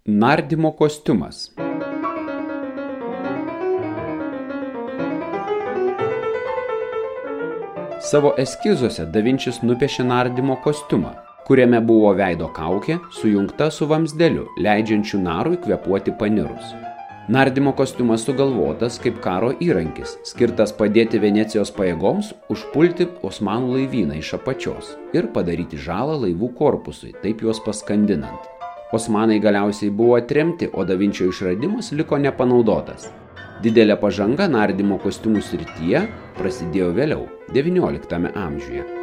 Nardymo kostiumas. Savo eskizuose Da Vinčis nupiešė nardymo kostiumą, kuriame buvo veido kaukė sujungta su vamzdeliu, leidžiančiu narui kvėpuoti panirus. Nardymo kostiumas sugalvotas kaip karo įrankis, skirtas padėti Venecijos pajėgoms užpulti Osmanų laivyną iš apačios ir padaryti žalą laivų korpusui, taip juos paskandinant. Osmanai galiausiai buvo atremti, o Da Vinčio išradimas liko nepanaudotas. Didelė pažanga nardymo kostiumų srityje prasidėjo vėliau, XIX amžiuje.